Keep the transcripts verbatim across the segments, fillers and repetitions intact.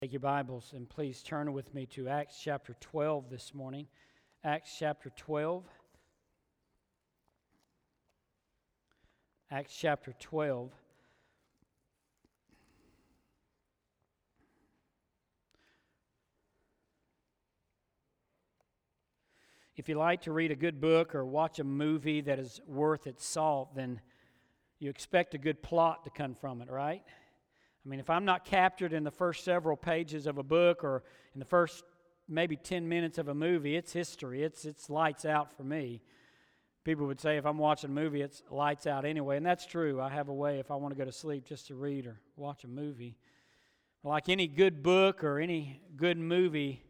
Take your Bibles and please turn with me to Acts chapter twelve this morning. Acts chapter twelve. Acts chapter twelve. If you like to read a good book or watch a movie that is worth its salt, then you expect a good plot to come from it, right? I mean, if I'm not captured in the first several pages of a book or in the first maybe ten minutes of a movie, it's history. It's it's lights out for me. People would say if I'm watching a movie, it's lights out anyway, and that's true. I have a way if I want to go to sleep just to read or watch a movie. Like any good book or any good movie,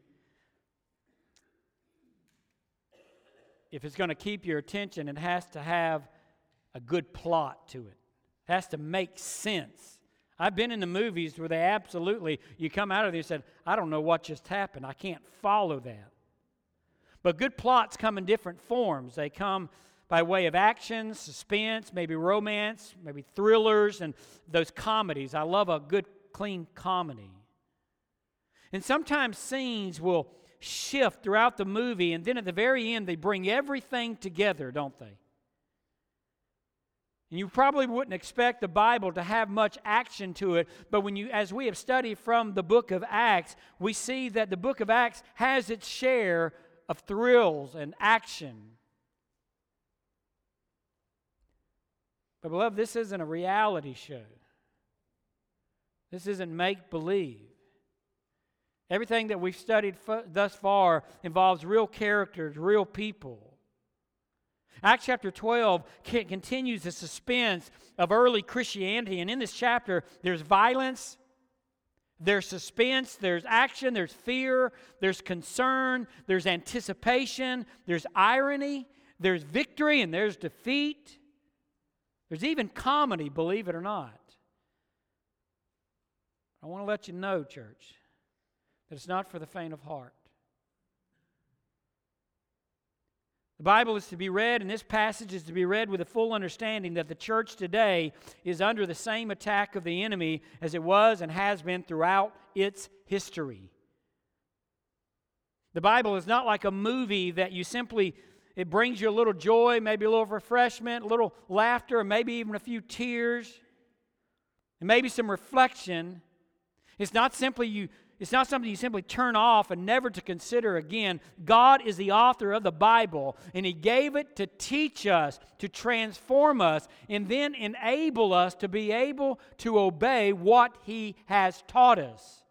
if it's going to keep your attention, it has to have a good plot to it. It has to make sense. I've been in the movies where they absolutely, you come out of there and said, I don't know what just happened. I can't follow that. But good plots come in different forms. They come by way of action, suspense, maybe romance, maybe thrillers, and those comedies. I love a good, clean comedy. And sometimes scenes will shift throughout the movie, and then at the very end, they bring everything together, don't they? And you probably wouldn't expect the Bible to have much action to it, but when you, as we have studied from the book of Acts, we see that the book of Acts has its share of thrills and action. But beloved, this isn't a reality show. This isn't make-believe. Everything that we've studied f- thus far involves real characters, real people. Acts chapter twelve continues the suspense of early Christianity, and in this chapter there's violence, there's suspense, there's action, there's fear, there's concern, there's anticipation, there's irony, there's victory, and there's defeat. There's even comedy, believe it or not. I want to let you know, church, that it's not for the faint of heart. The Bible is to be read, and this passage is to be read with a full understanding that the church today is under the same attack of the enemy as it was and has been throughout its history. The Bible is not like a movie that you simply, it brings you a little joy, maybe a little refreshment, a little laughter, or maybe even a few tears, and maybe some reflection. It's not simply you It's not something you simply turn off and never to consider again. God is the author of the Bible, and He gave it to teach us, to transform us, and then enable us to be able to obey what He has taught us.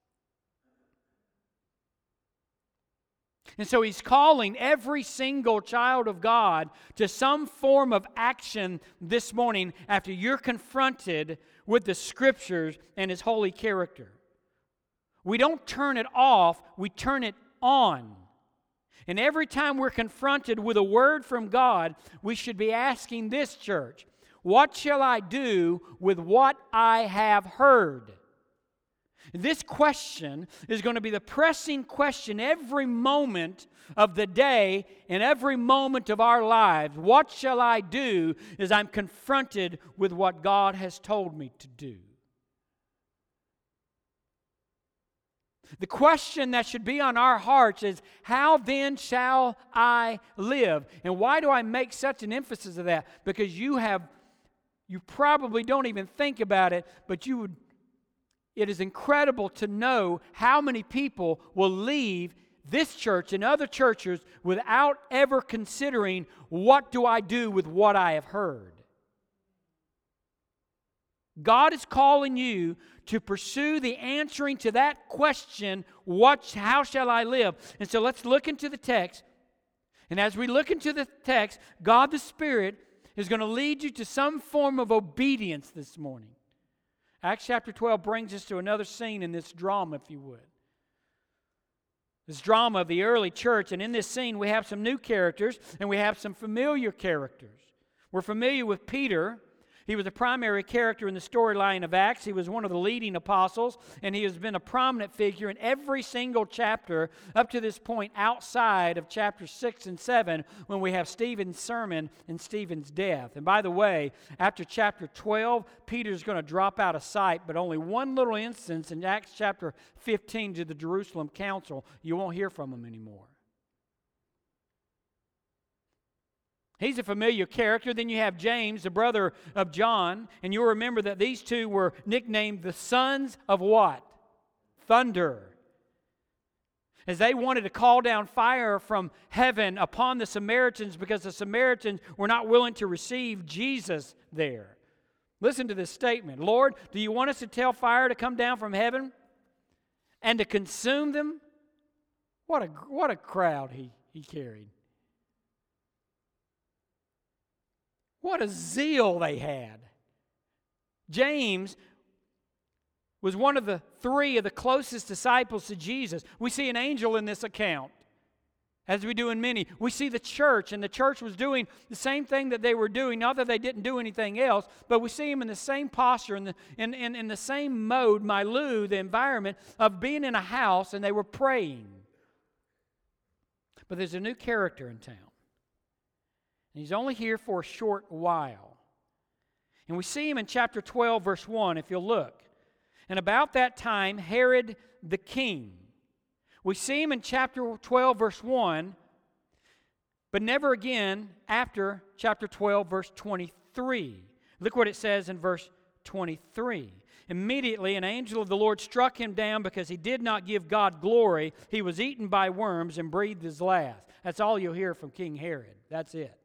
And so He's calling every single child of God to some form of action this morning after you're confronted with the Scriptures and His holy character. We don't turn it off, we turn it on. And every time we're confronted with a word from God, we should be asking this, church, what shall I do with what I have heard? This question is going to be the pressing question every moment of the day and every moment of our lives. What shall I do as I'm confronted with what God has told me to do? The question that should be on our hearts is, how then shall I live? And why do I make such an emphasis of that? Because you have, you probably don't even think about it, but you would, it is incredible to know how many people will leave this church and other churches without ever considering, what do I do with what I have heard? God is calling you to pursue the answering to that question, what, how shall I live? And so let's look into the text. And as we look into the text, God the Spirit is going to lead you to some form of obedience this morning. Acts chapter twelve brings us to another scene in this drama, if you would. This drama of the early church. And in this scene, we have some new characters and we have some familiar characters. We're familiar with Peter, He was a primary character in the storyline of Acts. He was one of the leading apostles, and he has been a prominent figure in every single chapter up to this point outside of chapters six and seven when we have Stephen's sermon and Stephen's death. And by the way, after chapter twelve, Peter's going to drop out of sight, but only one little instance in Acts chapter fifteen to the Jerusalem Council, you won't hear from him anymore. He's a familiar character. Then you have James, the brother of John, and you'll remember that these two were nicknamed the sons of what? Thunder. As they wanted to call down fire from heaven upon the Samaritans because the Samaritans were not willing to receive Jesus there. Listen to this statement. Lord, do you want us to tell fire to come down from heaven and to consume them? What a, what a crowd he, he carried. What a zeal they had. James was one of the three of the closest disciples to Jesus. We see an angel in this account, as we do in many. We see the church, and the church was doing the same thing that they were doing. Not that they didn't do anything else, but we see them in the same posture, in the, in, in, in the same mode, milieu, the environment of being in a house, and they were praying. But there's a new character in town. And he's only here for a short while. And we see him in chapter twelve, verse one, if you'll look. And about that time, Herod the king. We see him in chapter twelve, verse one, but never again after chapter twelve, verse twenty-three. Look what it says in verse twenty-three. Immediately an angel of the Lord struck him down because he did not give God glory. He was eaten by worms and breathed his last. That's all you'll hear from King Herod. That's it.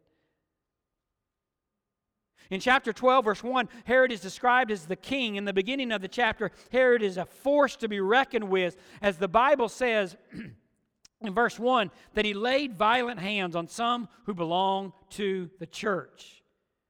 In chapter twelve, verse one, Herod is described as the king. In the beginning of the chapter, Herod is a force to be reckoned with, as the Bible says in verse one, that he laid violent hands on some who belong to the church.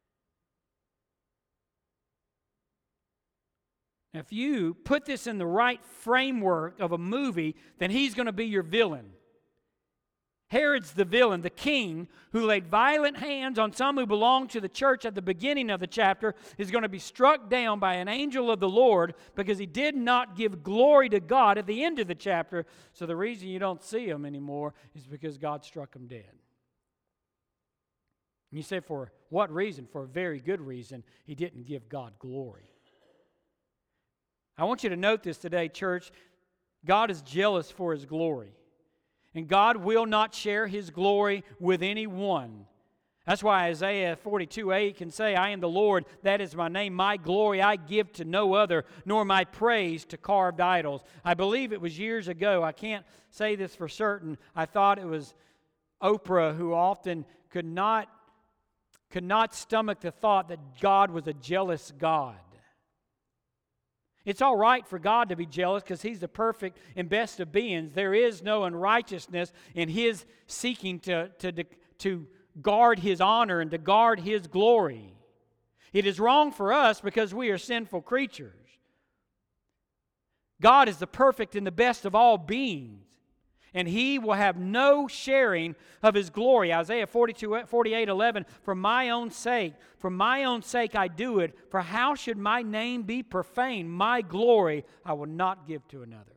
Now, if you put this in the right framework of a movie, then he's going to be your villain. Herod's the villain, the king, who laid violent hands on some who belong to the church at the beginning of the chapter, is going to be struck down by an angel of the Lord because he did not give glory to God at the end of the chapter. So the reason you don't see him anymore is because God struck him dead. And you say, for what reason? For a very good reason. He didn't give God glory. I want you to note this today, church. God is jealous for His glory. And God will not share His glory with anyone. That's why Isaiah forty-two eight can say, I am the Lord, that is my name. My glory I give to no other, nor my praise to carved idols. I believe it was years ago. I can't say this for certain. I thought it was Oprah who often could not, could not stomach the thought that God was a jealous God. It's all right for God to be jealous because He's the perfect and best of beings. There is no unrighteousness in His seeking to, to, to guard His honor and to guard His glory. It is wrong for us because we are sinful creatures. God is the perfect and the best of all beings, and He will have no sharing of His glory. Isaiah forty-two, forty-eight eleven, for my own sake, for my own sake I do it, for how should my name be profaned? My glory I will not give to another.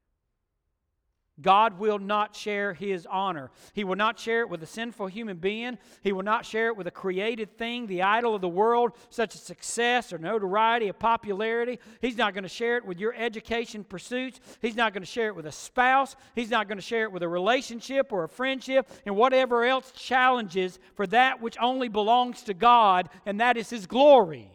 God will not share His honor. He will not share it with a sinful human being. He will not share it with a created thing, the idol of the world, such as success or notoriety or popularity. He's not going to share it with your education pursuits. He's not going to share it with a spouse. He's not going to share it with a relationship or a friendship and whatever else challenges for that which only belongs to God, and that is His glory.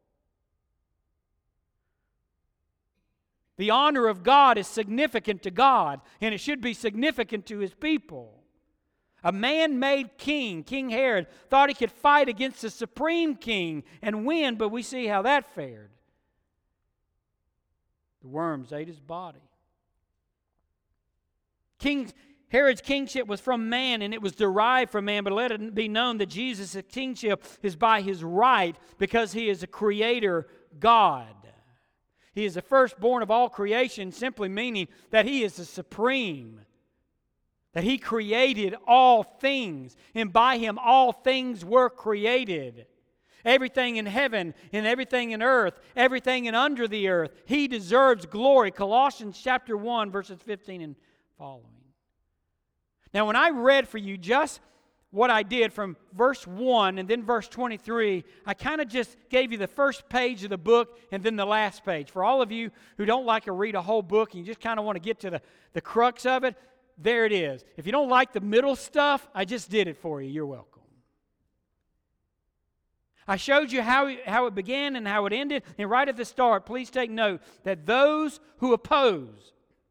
The honor of God is significant to God, and it should be significant to His people. A man-made king, King Herod, thought he could fight against the supreme king and win, but we see how that fared. The worms ate his body. King Herod's kingship was from man, and it was derived from man, but let it be known that Jesus' kingship is by His right because He is a creator God. He is the firstborn of all creation, simply meaning that He is the supreme, that He created all things, and by Him all things were created. Everything in heaven and everything in earth, everything in under the earth. He deserves glory. Colossians chapter one, verses fifteen and following. Now, when I read for you just what I did from verse one and then verse twenty-three, I kind of just gave you the first page of the book and then the last page. For all of you who don't like to read a whole book and you just kind of want to get to the, the crux of it, there it is. If you don't like the middle stuff, I just did it for you. You're welcome. I showed you how, how it began and how it ended. And right at the start, please take note that those who oppose,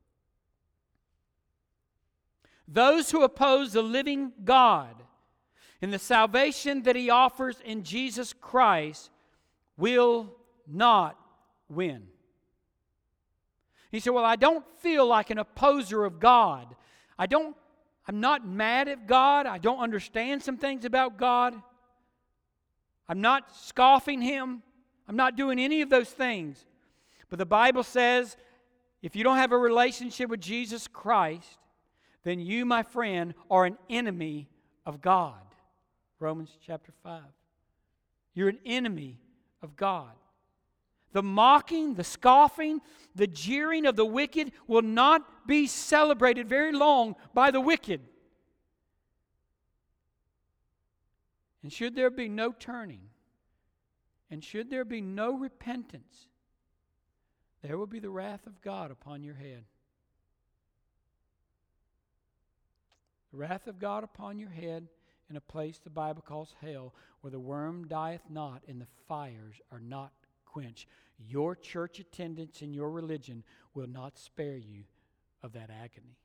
those who oppose the living God and the salvation that He offers in Jesus Christ will not win. He said, well, I don't feel like an opposer of God. I don't, I'm not mad at God. I don't understand some things about God. I'm not scoffing Him. I'm not doing any of those things. But the Bible says, if you don't have a relationship with Jesus Christ, then you, my friend, are an enemy of God. Romans chapter five. You're an enemy of God. The mocking, the scoffing, the jeering of the wicked will not be celebrated very long by the wicked. And should there be no turning, and should there be no repentance, there will be the wrath of God upon your head. The wrath of God upon your head in a place the Bible calls hell, where the worm dieth not and the fires are not quenched. Your church attendance and your religion will not spare you of that agony.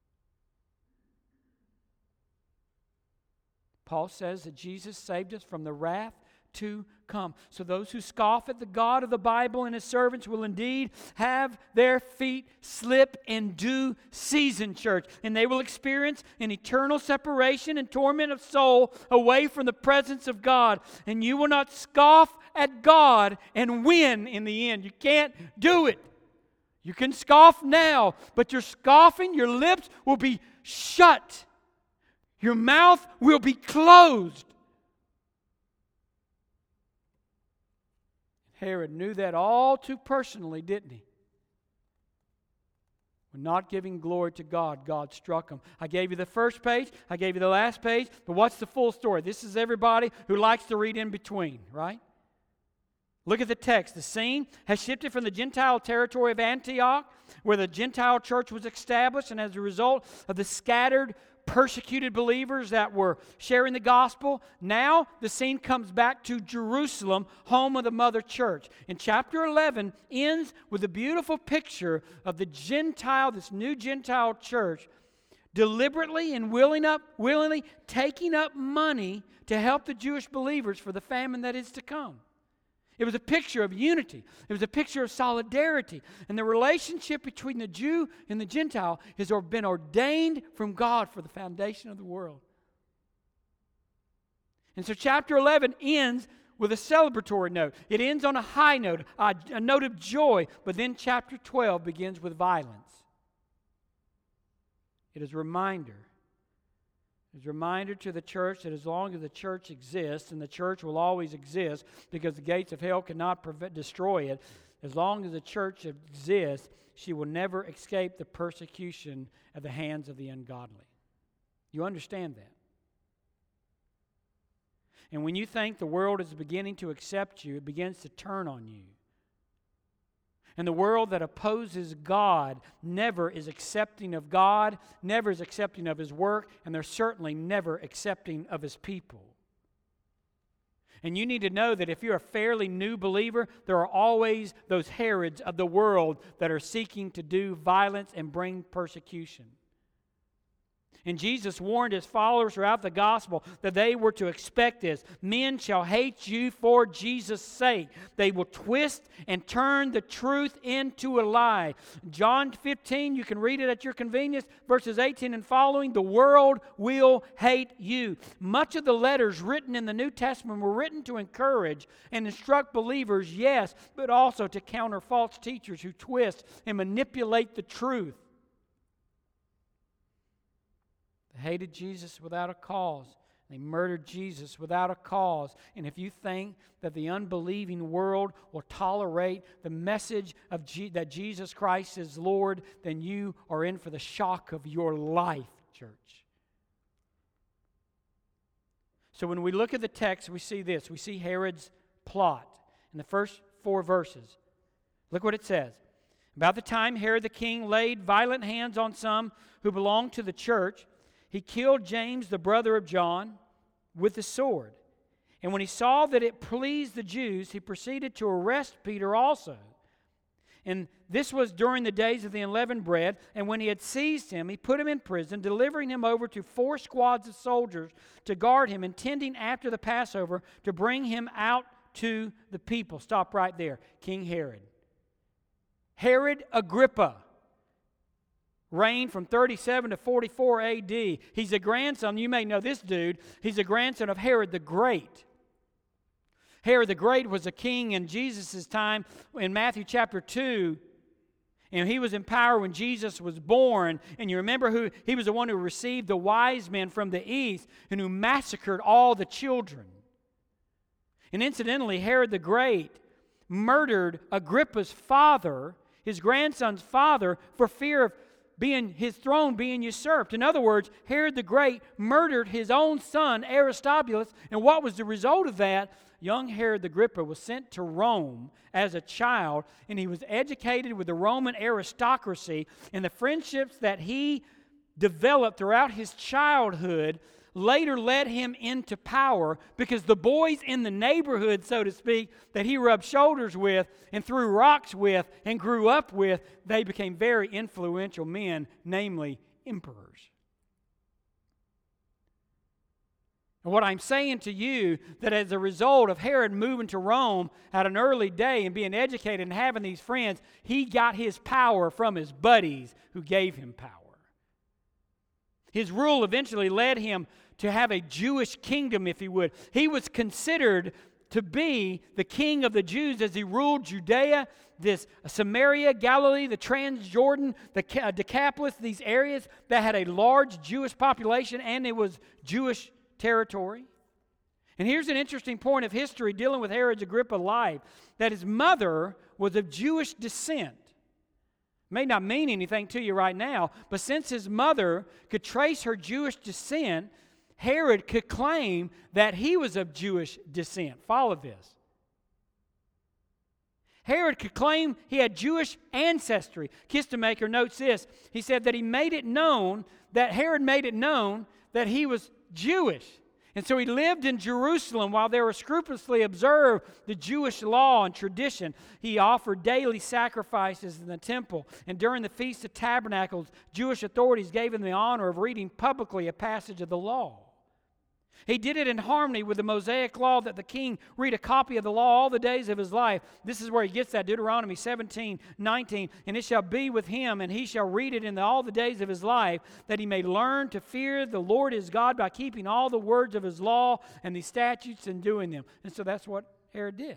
Paul says that Jesus saved us from the wrath to come. So those who scoff at the God of the Bible and His servants will indeed have their feet slip in due season, church. And they will experience an eternal separation and torment of soul away from the presence of God. And you will not scoff at God and win in the end. You can't do it. You can scoff now, but your scoffing, your lips will be shut. Your mouth will be closed. Herod knew that all too personally, didn't he? When not giving glory to God, God struck him. I gave you the first page, I gave you the last page, but what's the full story? This is everybody who likes to read in between, right? Look at the text. The scene has shifted from the Gentile territory of Antioch, where the Gentile church was established, and as a result of the scattered, persecuted believers that were sharing the gospel, now the scene comes back to Jerusalem, home of the mother church. And chapter eleven ends with a beautiful picture of the Gentile, this new Gentile church, deliberately and willing up, willingly taking up money to help the Jewish believers for the famine that is to come. It was a picture of unity. It was a picture of solidarity. And the relationship between the Jew and the Gentile has been ordained from God for the foundation of the world. And so chapter eleven ends with a celebratory note. It ends on a high note, a, a note of joy. But then chapter twelve begins with violence. It is a reminder. It's a reminder to the church that as long as the church exists, and the church will always exist because the gates of hell cannot prevent, destroy it, as long as the church exists, she will never escape the persecution at the hands of the ungodly. You understand that? And when you think the world is beginning to accept you, it begins to turn on you. And the world that opposes God never is accepting of God, never is accepting of His work, and they're certainly never accepting of His people. And you need to know that if you're a fairly new believer, there are always those Herods of the world that are seeking to do violence and bring persecution. And Jesus warned His followers throughout the gospel that they were to expect this. Men shall hate you for Jesus' sake. They will twist and turn the truth into a lie. John fifteen, you can read it at your convenience, verses eighteen and following, the world will hate you. Much of the letters written in the New Testament were written to encourage and instruct believers, yes, but also to counter false teachers who twist and manipulate the truth. They hated Jesus without a cause. They murdered Jesus without a cause. And if you think that the unbelieving world will tolerate the message of Je- that Jesus Christ is Lord, then you are in for the shock of your life, church. So when we look at the text, we see this. We see Herod's plot in the first four verses. Look what it says. About the time Herod the king laid violent hands on some who belonged to the church, he killed James, the brother of John, with the sword. And when he saw that it pleased the Jews, he proceeded to arrest Peter also. And this was during the days of the unleavened bread. And when he had seized him, he put him in prison, delivering him over to four squads of soldiers to guard him, intending after the Passover to bring him out to the people. Stop right there. King Herod. Herod Agrippa reigned from thirty-seven to forty-four A D. He's a grandson, you may know this dude, he's a grandson of Herod the Great. Herod the Great was a king in Jesus' time in Matthew chapter two. And he was in power when Jesus was born. And you remember who he was the one who received the wise men from the east and who massacred all the children. And incidentally, Herod the Great murdered Agrippa's father, his grandson's father, for fear of being his throne being usurped. In other words, Herod the Great murdered his own son, Aristobulus. And what was the result of that? Young Herod Agrippa was sent to Rome as a child, and he was educated with the Roman aristocracy. And the friendships that he developed throughout his childhood later led him into power, because the boys in the neighborhood, so to speak, that he rubbed shoulders with and threw rocks with and grew up with, they became very influential men, namely emperors. And what I'm saying to you, that as a result of Herod moving to Rome at an early day and being educated and having these friends, he got his power from his buddies who gave him power. His rule eventually led him to have a Jewish kingdom, if he would. He was considered to be the king of the Jews as he ruled Judea, this Samaria, Galilee, the Transjordan, the Decapolis, these areas that had a large Jewish population, and it was Jewish territory. And here's an interesting point of history dealing with Herod Agrippa's life, that his mother was of Jewish descent. May not mean anything to you right now, but since his mother could trace her Jewish descent, Herod could claim that he was of Jewish descent. Follow this. Herod could claim he had Jewish ancestry. Kistemaker notes this. He said that he made it known, that Herod made it known that he was Jewish. And so he lived in Jerusalem while they were scrupulously observed the Jewish law and tradition. He offered daily sacrifices in the temple. And during the Feast of Tabernacles, Jewish authorities gave him the honor of reading publicly a passage of the law. He did it in harmony with the Mosaic law, that the king read a copy of the law all the days of his life. This is where he gets that, Deuteronomy seventeen, nineteen. And it shall be with him, and he shall read it in the, all the days of his life, that he may learn to fear the Lord his God by keeping all the words of his law and the statutes and doing them. And so that's what Herod did.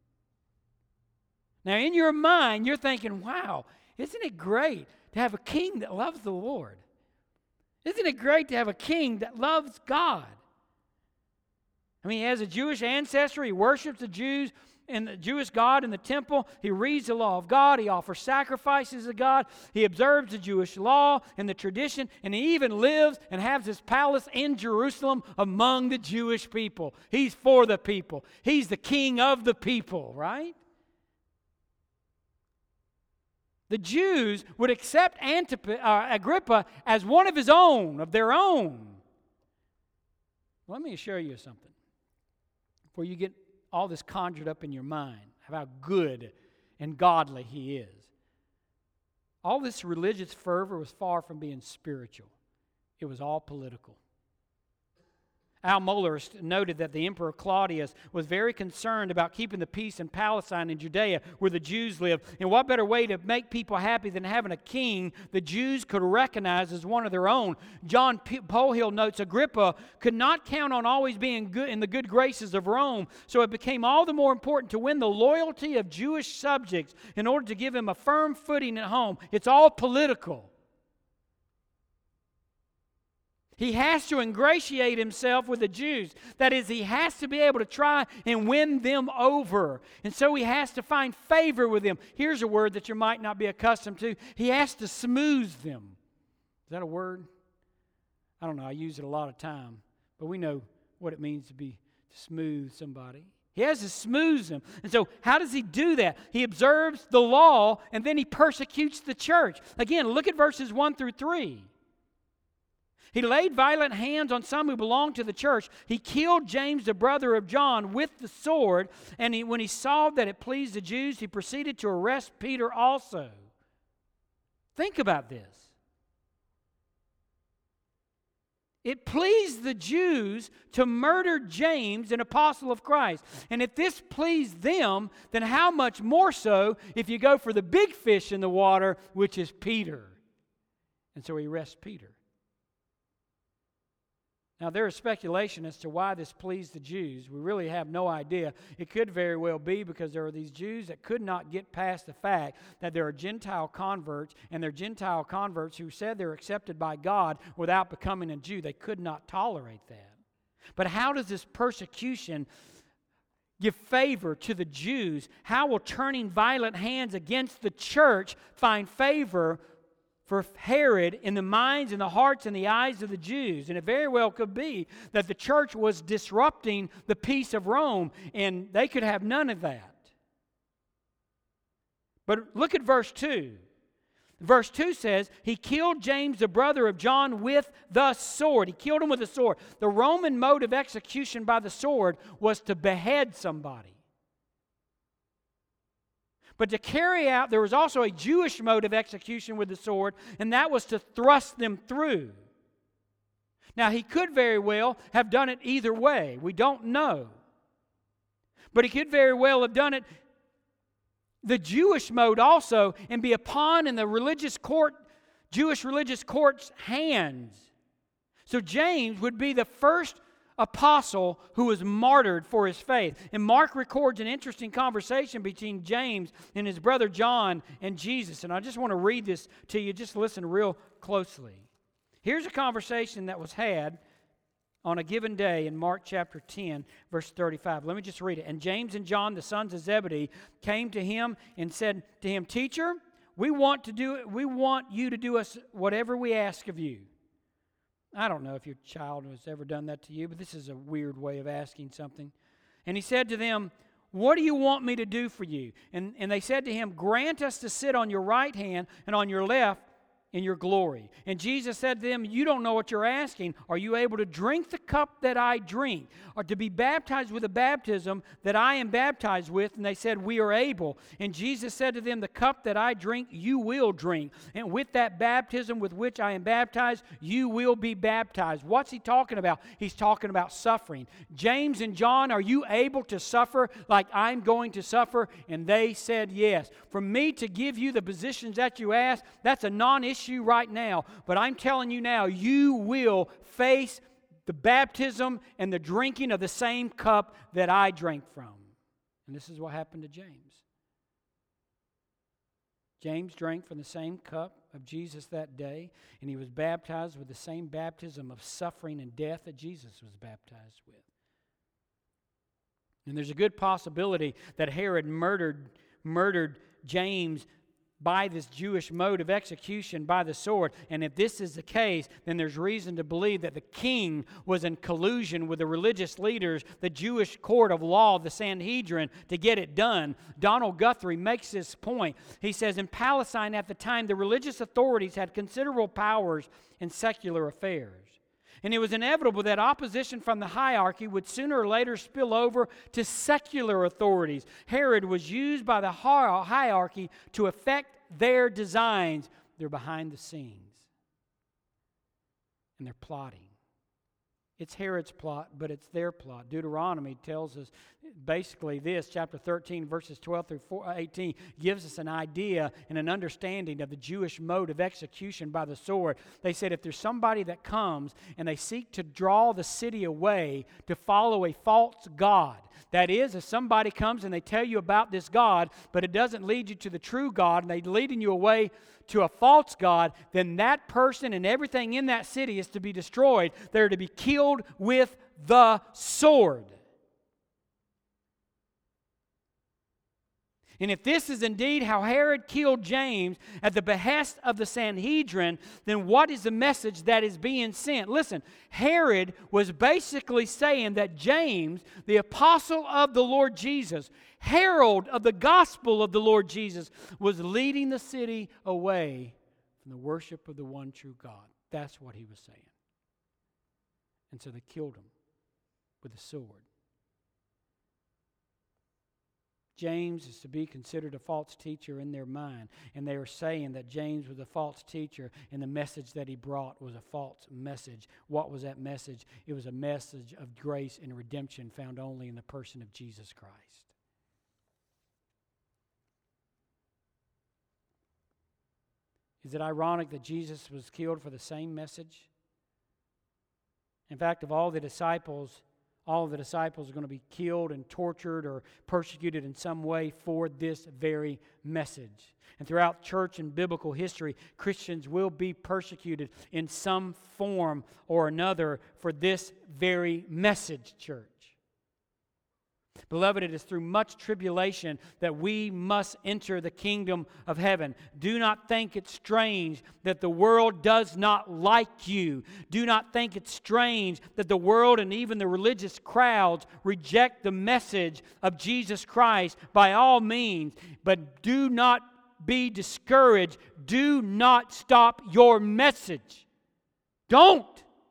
Now in your mind, you're thinking, wow, isn't it great to have a king that loves the Lord? Isn't it great to have a king that loves God? I mean, he has a Jewish ancestry. He worships the Jews and the Jewish God in the temple. He reads the law of God. He offers sacrifices to God. He observes the Jewish law and the tradition. And he even lives and has his palace in Jerusalem among the Jewish people. He's for the people. He's the king of the people, right? The Jews would accept Antip- uh, Agrippa as one of his own, of their own. Let me assure you something. Before you get all this conjured up in your mind of how good and godly he is. All this religious fervor was far from being spiritual. It was all political. Al Mohler noted that the Emperor Claudius was very concerned about keeping the peace in Palestine and Judea, where the Jews lived. And what better way to make people happy than having a king the Jews could recognize as one of their own? John P- Pohill notes Agrippa could not count on always being good in the good graces of Rome, so it became all the more important to win the loyalty of Jewish subjects in order to give him a firm footing at home. It's all political. He has to ingratiate himself with the Jews. That is, he has to be able to try and win them over. And so he has to find favor with them. Here's a word that you might not be accustomed to. He has to smooth them. Is that a word? I don't know. I use it a lot of time. But we know what it means to be to smooth somebody. He has to smooth them. And so how does he do that? He observes the law and then he persecutes the church. Again, look at verses one through three. He laid violent hands on some who belonged to the church. He killed James, the brother of John, with the sword. And he, when he saw that it pleased the Jews, he proceeded to arrest Peter also. Think about this. It pleased the Jews to murder James, an apostle of Christ. And if this pleased them, then how much more so if you go for the big fish in the water, which is Peter. And so he arrests Peter. Now, there is speculation as to why this pleased the Jews. We really have no idea. It could very well be because there are these Jews that could not get past the fact that there are Gentile converts, and they're Gentile converts who said they're accepted by God without becoming a Jew. They could not tolerate that. But how does this persecution give favor to the Jews? How will turning violent hands against the church find favor for Herod in the minds and the hearts and the eyes of the Jews? And it very well could be that the church was disrupting the peace of Rome, and they could have none of that. But look at verse two. Verse two says, he killed James, the brother of John, with the sword. He killed him with a sword. The Roman mode of execution by the sword was to behead somebody. But to carry out, there was also a Jewish mode of execution with the sword, and that was to thrust them through. Now, he could very well have done it either way. We don't know. But he could very well have done it the Jewish mode also, and be a pawn in the religious court, Jewish religious court's hands. So James would be the first apostle who was martyred for his faith. And Mark records an interesting conversation between James and his brother John and Jesus. And I just want to read this to you. Just listen real closely. Here's a conversation that was had on a given day in Mark chapter ten, verse thirty-five. Let me just read it. And James and John, the sons of Zebedee, came to him and said to him, "Teacher, we want to do we want you to do us whatever we ask of you." I don't know if your child has ever done that to you, but this is a weird way of asking something. And he said to them, "What do you want me to do for you?" And, and they said to him, "Grant us to sit on your right hand and on your left in your glory." And Jesus said to them, "You don't know what you're asking. Are you able to drink the cup that I drink, or to be baptized with the baptism that I am baptized with?" And they said, "We are able." And Jesus said to them, "The cup that I drink, you will drink. And with that baptism with which I am baptized, you will be baptized." What's he talking about? He's talking about suffering. James and John, are you able to suffer like I'm going to suffer? And they said, yes. For me to give you the positions that you ask, that's a non-issue right now, but I'm telling you now, you will face the baptism and the drinking of the same cup that I drank from. And this is what happened to James. James drank from the same cup of Jesus that day, and he was baptized with the same baptism of suffering and death that Jesus was baptized with. And there's a good possibility that Herod murdered murdered James by this Jewish mode of execution by the sword. And if this is the case, then there's reason to believe that the king was in collusion with the religious leaders, the Jewish court of law, the Sanhedrin, to get it done. Donald Guthrie makes this point. He says, in Palestine at the time, the religious authorities had considerable powers in secular affairs. And it was inevitable that opposition from the hierarchy would sooner or later spill over to secular authorities. Herod was used by the hierarchy to affect their designs. They're behind the scenes. And they're plotting. It's Herod's plot, but it's their plot. Deuteronomy tells us basically this, chapter thirteen, verses twelve through eighteen, gives us an idea and an understanding of the Jewish mode of execution by the sword. They said if there's somebody that comes and they seek to draw the city away to follow a false god, that is, if somebody comes and they tell you about this God, but it doesn't lead you to the true God, and they're leading you away to a false god, then that person and everything in that city is to be destroyed. They're to be killed with the sword. And if this is indeed how Herod killed James at the behest of the Sanhedrin, then what is the message that is being sent? Listen, Herod was basically saying that James, the apostle of the Lord Jesus, herald of the gospel of the Lord Jesus, was leading the city away from the worship of the one true God. That's what he was saying. And so they killed him with a sword. James is to be considered a false teacher in their mind. And they are saying that James was a false teacher and the message that he brought was a false message. What was that message? It was a message of grace and redemption found only in the person of Jesus Christ. Is it ironic that Jesus was killed for the same message? In fact, of all the disciples, all of the disciples are going to be killed and tortured or persecuted in some way for this very message. And throughout church and biblical history, Christians will be persecuted in some form or another for this very message, church. Beloved, it is through much tribulation that we must enter the kingdom of heaven. Do not think it strange that the world does not like you. Do not think it strange that the world and even the religious crowds reject the message of Jesus Christ by all means. But do not be discouraged. Do not stop your message. Don't.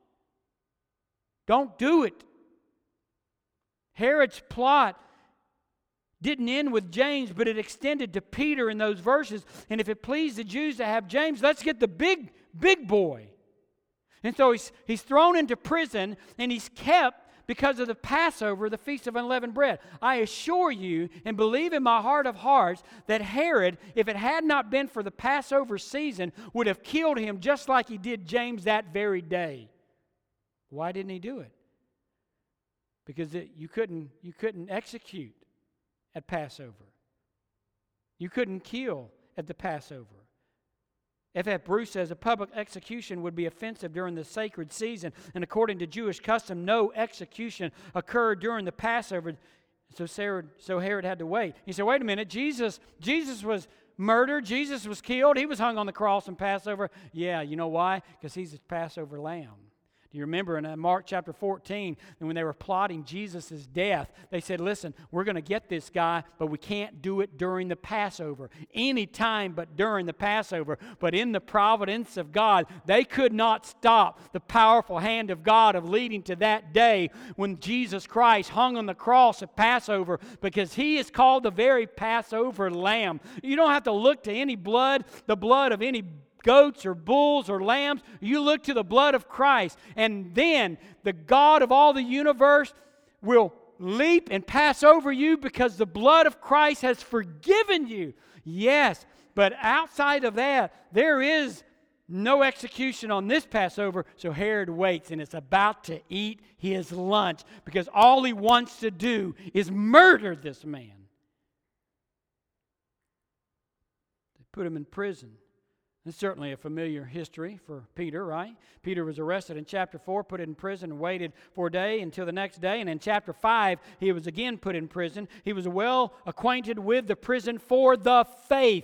Don't do it. Herod's plot didn't end with James, but it extended to Peter in those verses. And if it pleased the Jews to have James, let's get the big, big boy. And so he's, he's thrown into prison, and he's kept because of the Passover, the Feast of Unleavened Bread. I assure you and believe in my heart of hearts that Herod, if it had not been for the Passover season, would have killed him just like he did James that very day. Why didn't he do it? Because it, you couldn't you couldn't execute at Passover. You couldn't kill at the Passover. F F Bruce says a public execution would be offensive during the sacred season, and according to Jewish custom, no execution occurred during the Passover. So Herod, so Herod had to wait. He said, "Wait a minute, Jesus Jesus was murdered. Jesus was killed. He was hung on the cross in Passover." Yeah, you know why? Because he's the Passover lamb. Do you remember in Mark chapter fourteen, when they were plotting Jesus' death, they said, listen, we're going to get this guy, but we can't do it during the Passover. Any time but during the Passover. But in the providence of God, they could not stop the powerful hand of God of leading to that day when Jesus Christ hung on the cross at Passover, because He is called the very Passover Lamb. You don't have to look to any blood, the blood of any goats or bulls or lambs. You look to the blood of Christ, and then the God of all the universe will leap and pass over you because the blood of Christ has forgiven you. Yes, but outside of that, there is no execution on this Passover, so Herod waits and is about to eat his lunch because all he wants to do is murder this man. They put him in prison. It's certainly a familiar history for Peter, right? Peter was arrested in chapter four, put in prison, and waited for a day until the next day. And in chapter five, he was again put in prison. He was well acquainted with the prison for the faith.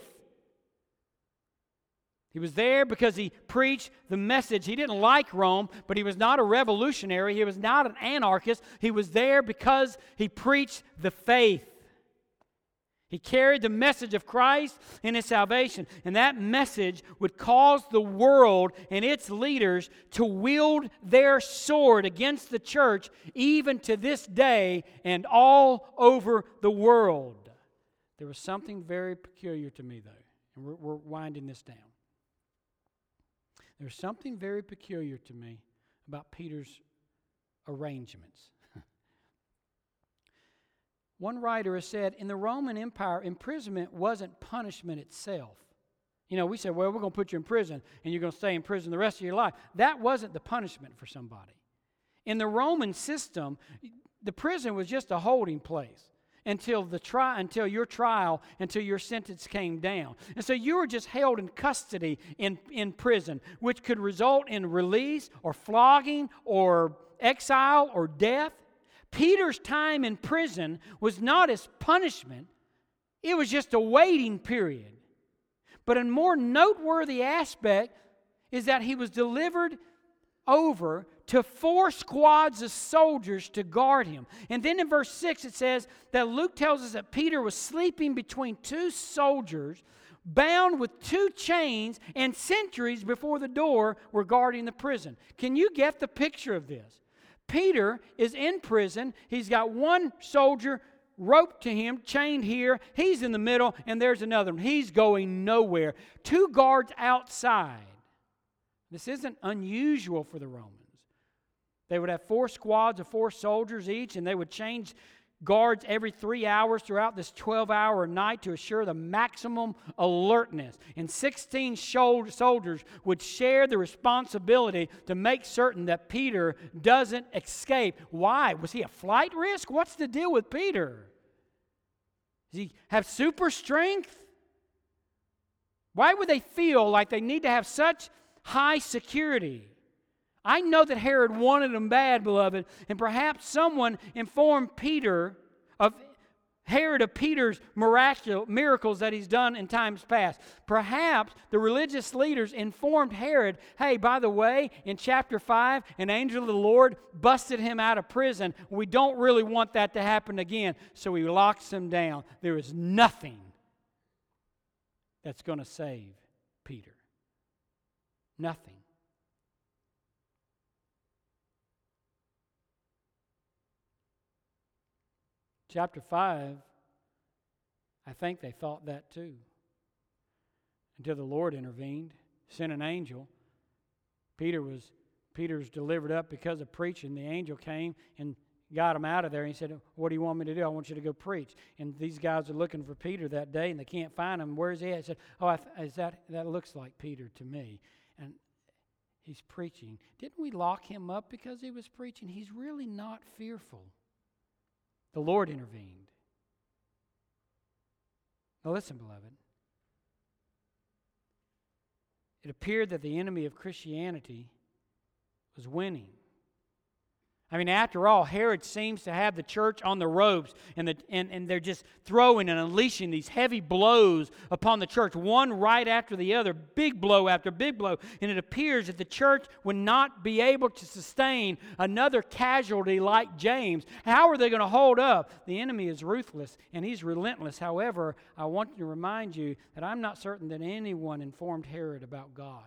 He was there because he preached the message. He didn't like Rome, but he was not a revolutionary. He was not an anarchist. He was there because he preached the faith. He carried the message of Christ and His salvation. And that message would cause the world and its leaders to wield their sword against the church even to this day and all over the world. There was something very peculiar to me, though. And we're, we're winding this down. There's something very peculiar to me about Peter's arrangements. One writer has said, in the Roman Empire, imprisonment wasn't punishment itself. You know, we say, well, we're going to put you in prison, and you're going to stay in prison the rest of your life. That wasn't the punishment for somebody. In the Roman system, the prison was just a holding place. until the tri- until your trial, until your sentence came down. And so you were just held in custody in, in prison, which could result in release or flogging or exile or death. Peter's time in prison was not as punishment. It was just a waiting period. But a more noteworthy aspect is that he was delivered over to four squads of soldiers to guard him. And then in verse six it says that Luke tells us that Peter was sleeping between two soldiers, bound with two chains, and sentries before the door were guarding the prison. Can you get the picture of this? Peter is in prison. He's got one soldier roped to him, chained here. He's in the middle, and there's another one. He's going nowhere. Two guards outside. This isn't unusual for the Romans. They would have four squads of four soldiers each, and they would change guards every three hours throughout this twelve-hour night to assure the maximum alertness. And sixteen soldiers would share the responsibility to make certain that Peter doesn't escape. Why? Was he a flight risk? What's the deal with Peter? Does he have super strength? Why would they feel like they need to have such high security? I know that Herod wanted them bad, beloved, and perhaps someone informed Peter of Herod of Peter's miraculous miracles that he's done in times past. Perhaps the religious leaders informed Herod, hey, by the way, in chapter five, an angel of the Lord busted him out of prison. We don't really want that to happen again, so he locks him down. There is nothing that's going to save Peter. Nothing. Chapter five, I think they thought that too. Until the Lord intervened, sent an angel. Peter was Peter's delivered up because of preaching. The angel came and got him out of there. And he said, what do you want me to do? I want you to go preach. And these guys are looking for Peter that day, and they can't find him. Where's he at? He said, oh, I th- is that, that looks like Peter to me. And he's preaching. Didn't we lock him up because he was preaching? He's really not fearful. The Lord intervened. Now listen, beloved. It appeared that the enemy of Christianity was winning. I mean, after all, Herod seems to have the church on the ropes, and, the, and, and they're just throwing and unleashing these heavy blows upon the church, one right after the other, big blow after big blow. And it appears that the church would not be able to sustain another casualty like James. How are they going to hold up? The enemy is ruthless, and he's relentless. However, I want to remind you that I'm not certain that anyone informed Herod about God.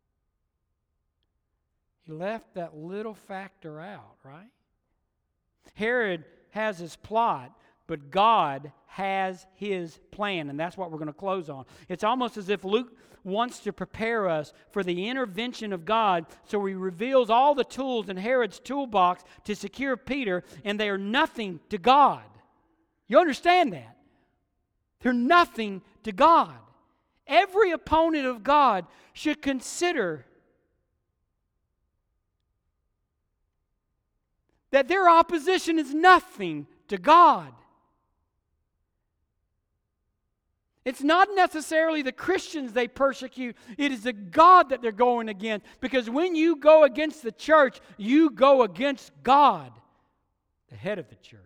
He left that little factor out, right? Herod has his plot, but God has his plan, and that's what we're going to close on. It's almost as if Luke wants to prepare us for the intervention of God, so he reveals all the tools in Herod's toolbox to secure Peter, and they are nothing to God. You understand that? They're nothing to God. Every opponent of God should consider that their opposition is nothing to God. It's not necessarily the Christians they persecute. It is the God that they're going against. Because when you go against the church, you go against God, the head of the church.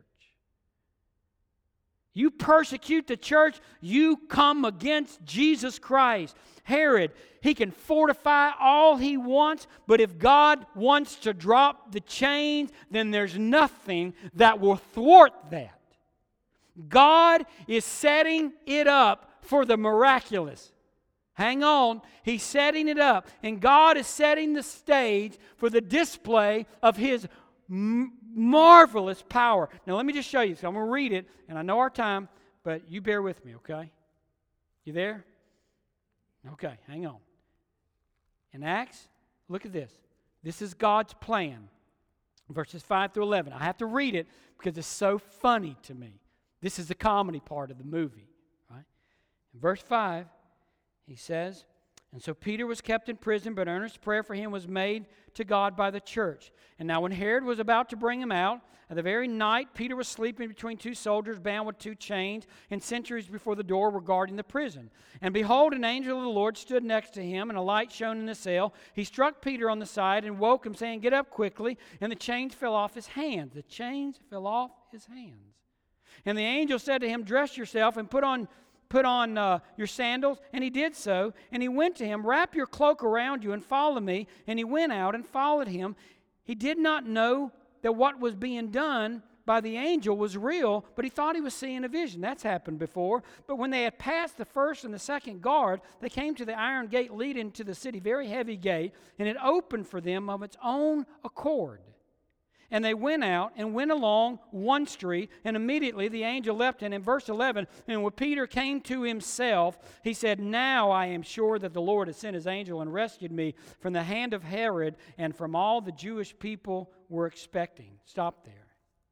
You persecute the church, you come against Jesus Christ. Herod, he can fortify all he wants, but if God wants to drop the chains, then there's nothing that will thwart that. God is setting it up for the miraculous. Hang on, he's setting it up, and God is setting the stage for the display of his m- marvelous power. Now let me just show you. So I'm going to read it, and I know our time, but you bear with me, okay? You there? Okay, hang on. In Acts, look at this. This is God's plan. Verses five through eleven. I have to read it because it's so funny to me. This is the comedy part of the movie, right? In verse five, he says, And so Peter was kept in prison, but earnest prayer for him was made to God by the church. And now when Herod was about to bring him out, at the very night Peter was sleeping between two soldiers bound with two chains, and sentries before the door were guarding the prison. And behold, an angel of the Lord stood next to him, and a light shone in the cell. He struck Peter on the side and woke him, saying, "Get up quickly." And the chains fell off his hands. The chains fell off his hands. And the angel said to him, "Dress yourself and put on Put on uh, your sandals." And he did so. And he went to him, "Wrap your cloak around you and follow me." And he went out and followed him. He did not know that what was being done by the angel was real, but he thought he was seeing a vision. That's happened before. But when they had passed the first and the second guard, they came to the iron gate leading to the city, very heavy gate, and it opened for them of its own accord. And they went out and went along one street, and immediately the angel left him. In verse eleven, and when Peter came to himself, he said, "Now I am sure that the Lord has sent his angel and rescued me from the hand of Herod and from all the Jewish people were expecting." Stop there.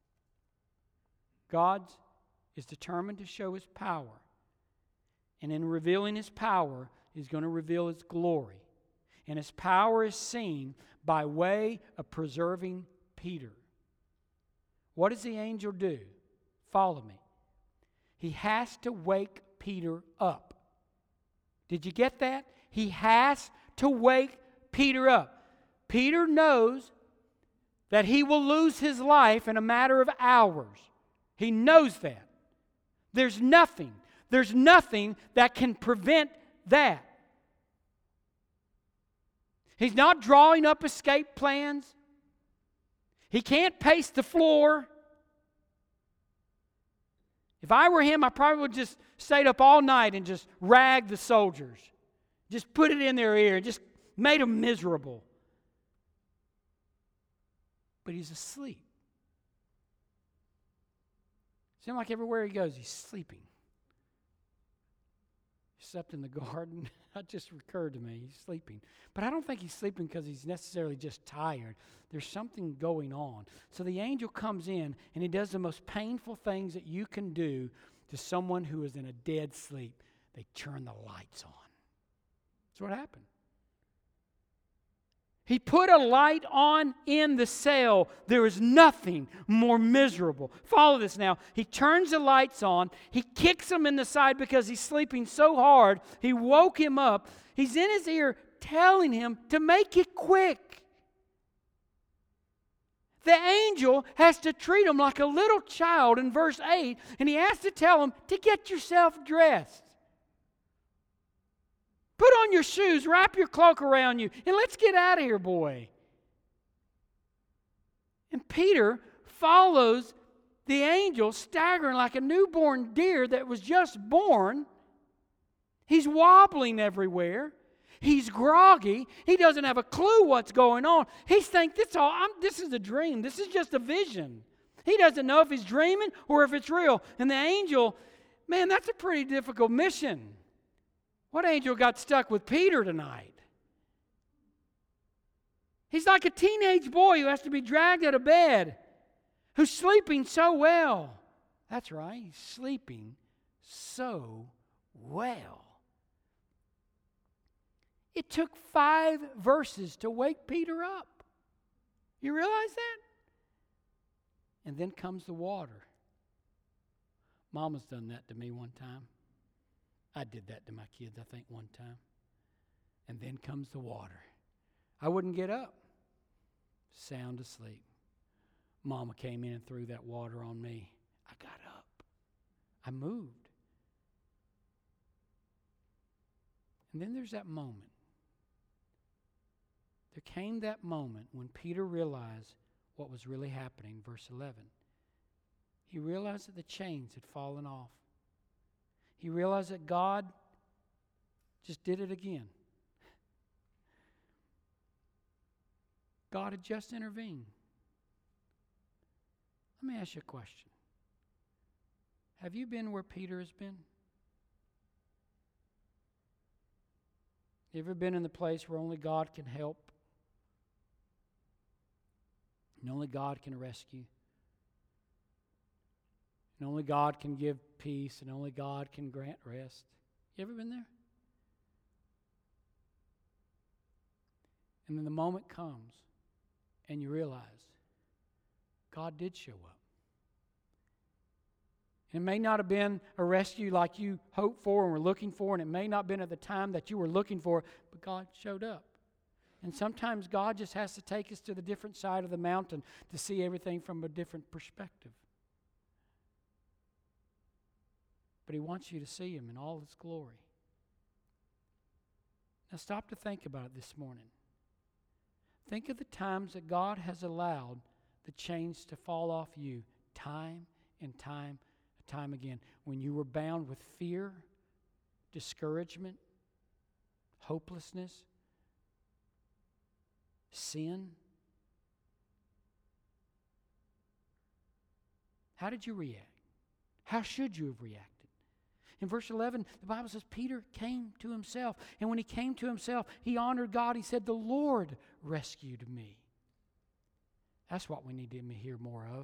God is determined to show his power. And in revealing his power, he's going to reveal his glory. And his power is seen by way of preserving Peter. What does the angel do? Follow me. He has to wake Peter up. Did you get that? He has to wake Peter up. Peter knows that he will lose his life in a matter of hours. He knows that. There's nothing, there's nothing that can prevent that. He's not drawing up escape plans. He can't pace the floor. If I were him, I probably would just stayed up all night and just ragged the soldiers. Just put it in their ear and just made them miserable. But he's asleep. Seems like everywhere he goes, he's sleeping. He slept in the garden. That just occurred to me. He's sleeping. But I don't think he's sleeping because he's necessarily just tired. There's something going on. So the angel comes in and he does the most painful things that you can do to someone who is in a dead sleep. They turn the lights on. That's what happened. He put a light on in the cell. There is nothing more miserable. Follow this now. He turns the lights on. He kicks him in the side because he's sleeping so hard. He woke him up. He's in his ear telling him to make it quick. The angel has to treat him like a little child in verse eight, and he has to tell him to get yourself dressed. Put on your shoes, wrap your cloak around you, and let's get out of here, boy. And Peter follows the angel, staggering like a newborn deer that was just born. He's wobbling everywhere. He's groggy. He doesn't have a clue what's going on. He's thinking, this, all, I'm, this is a dream. This is just a vision. He doesn't know if he's dreaming or if it's real. And the angel, man, that's a pretty difficult mission. What angel got stuck with Peter tonight? He's like a teenage boy who has to be dragged out of bed, who's sleeping so well. That's right, he's sleeping so well. It took five verses to wake Peter up. You realize that? And then comes the water. Mama's done that to me one time. I did that to my kids, I think, one time. And then comes the water. I wouldn't get up. Sound asleep. Mama came in and threw that water on me. I got up. I moved. And then there's that moment. There came that moment when Peter realized what was really happening. Verse eleven. He realized that the chains had fallen off. He realized that God just did it again. God had just intervened. Let me ask you a question. Have you been where Peter has been? You ever been in the place where only God can help? And only God can rescue? And only God can give peace, and only God can grant rest. You ever been there? And then the moment comes and you realize God did show up. It may not have been a rescue like you hoped for and were looking for, and it may not have been at the time that you were looking for, but God showed up. And sometimes God just has to take us to the different side of the mountain to see everything from a different perspective. But He wants you to see Him in all His glory. Now stop to think about it this morning. Think of the times that God has allowed the chains to fall off you time and time and time again. When you were bound with fear, discouragement, hopelessness, sin. How did you react? How should you have reacted? In verse eleven, the Bible says Peter came to himself. And when he came to himself, he honored God. He said, "The Lord rescued me." That's what we need to hear more of.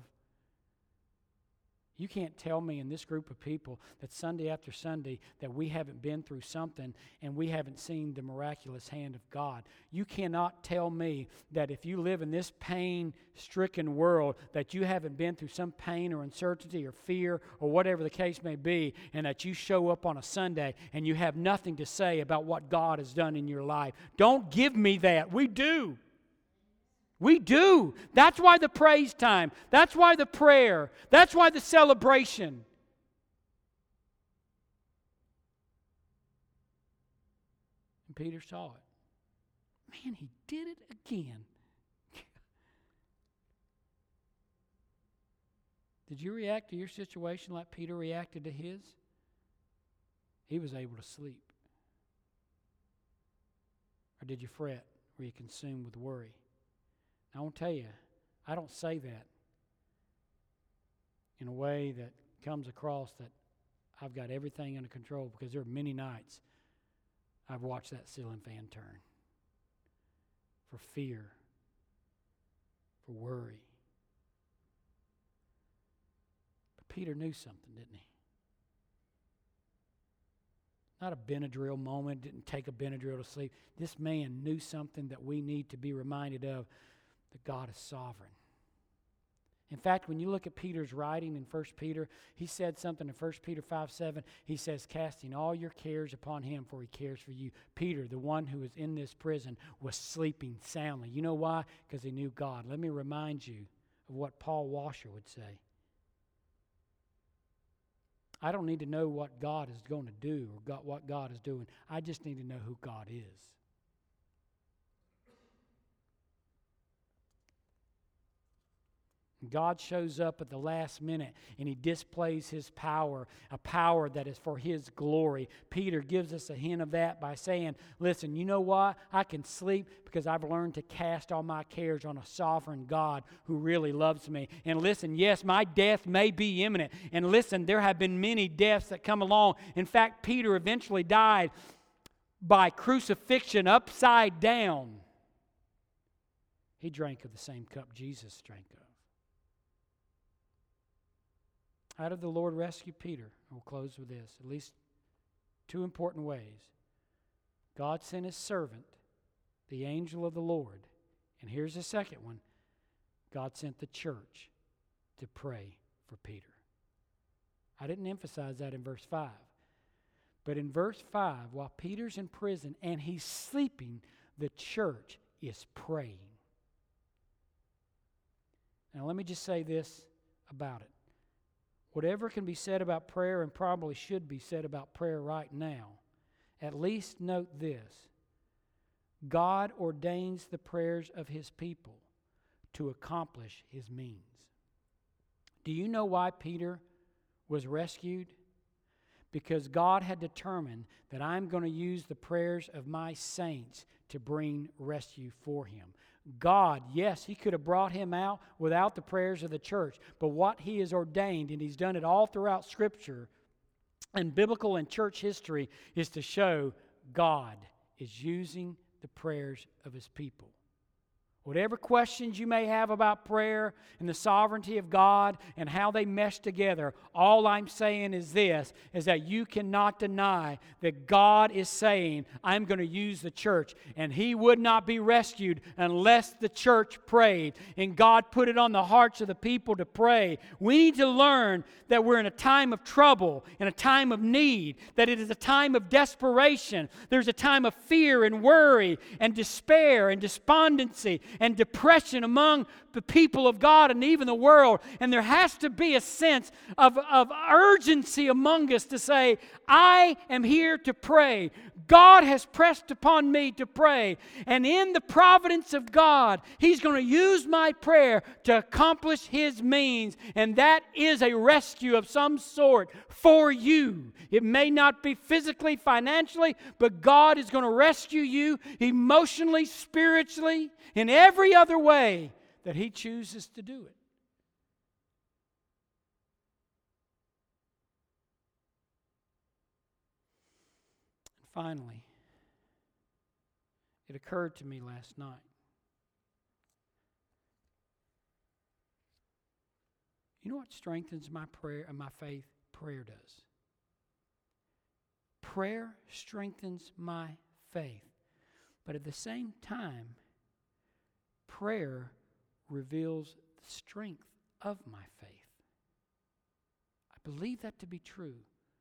You can't tell me in this group of people that Sunday after Sunday that we haven't been through something and we haven't seen the miraculous hand of God. You cannot tell me that if you live in this pain-stricken world that you haven't been through some pain or uncertainty or fear or whatever the case may be, and that you show up on a Sunday and you have nothing to say about what God has done in your life. Don't give me that. We do. We do. That's why the praise time. That's why the prayer. That's why the celebration. And Peter saw it. Man, he did it again. Did you react to your situation like Peter reacted to his? He was able to sleep. Or did you fret? Were you consumed with worry? I want to tell you, I don't say that in a way that comes across that I've got everything under control, because there are many nights I've watched that ceiling fan turn for fear, for worry. But Peter knew something, didn't he? Not a Benadryl moment, didn't take a Benadryl to sleep. This man knew something that we need to be reminded of. That God is sovereign. In fact, when you look at Peter's writing in First Peter, he said something in First Peter five seven. He says, casting all your cares upon Him, for He cares for you. Peter, the one who was in this prison, was sleeping soundly. You know why? Because he knew God. Let me remind you of what Paul Washer would say. I don't need to know what God is going to do or God, what God is doing. I just need to know who God is. God shows up at the last minute and He displays His power, a power that is for His glory. Peter gives us a hint of that by saying, listen, you know what? I can sleep because I've learned to cast all my cares on a sovereign God who really loves me. And listen, yes, my death may be imminent. And listen, there have been many deaths that come along. In fact, Peter eventually died by crucifixion upside down. He drank of the same cup Jesus drank of. How did the Lord rescue Peter? We'll close with this. At least two important ways. God sent His servant, the angel of the Lord. And here's the second one. God sent the church to pray for Peter. I didn't emphasize that in verse five. But in verse five, while Peter's in prison and he's sleeping, the church is praying. Now let me just say this about it. Whatever can be said about prayer, and probably should be said about prayer right now, at least note this. God ordains the prayers of His people to accomplish His means. Do you know why Peter was rescued? Because God had determined that I'm going to use the prayers of my saints to bring rescue for him. God, yes, He could have brought him out without the prayers of the church. But what He has ordained, and He's done it all throughout Scripture and biblical and church history, is to show God is using the prayers of His people. Whatever questions you may have about prayer and the sovereignty of God and how they mesh together, all I'm saying is this, is that you cannot deny that God is saying, I'm going to use the church. And He would not be rescued unless the church prayed. And God put it on the hearts of the people to pray. We need to learn that we're in a time of trouble, in a time of need, that it is a time of desperation. There's a time of fear and worry and despair and despondency and depression among the people of God and even the world. And there has to be a sense of, of urgency among us to say, I am here to pray. God has pressed upon me to pray. And in the providence of God, He's going to use my prayer to accomplish His means. And that is a rescue of some sort for you. It may not be physically, financially, but God is going to rescue you emotionally, spiritually, in every other way that He chooses to do it. And finally, it occurred to me last night. You know what strengthens my prayer and my faith? Prayer does. Prayer strengthens my faith. But at the same time, prayer reveals the strength of my faith. I believe that to be true.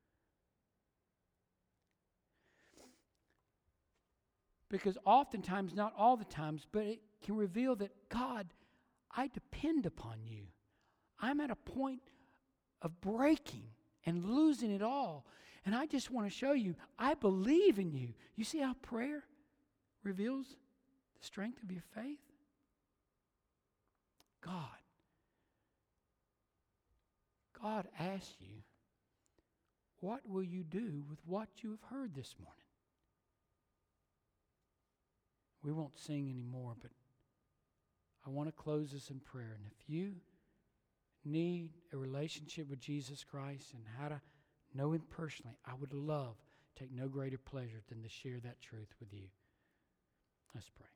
Because oftentimes, not all the times, but it can reveal that, God, I depend upon you. I'm at a point of breaking and losing it all. And I just want to show you, I believe in you. You see how prayer reveals the strength of your faith? God. God asks you, what will you do with what you have heard this morning? We won't sing anymore, but I want to close this in prayer. And if you need a relationship with Jesus Christ and how to know Him personally, I would love to take no greater pleasure than to share that truth with you. Let's pray.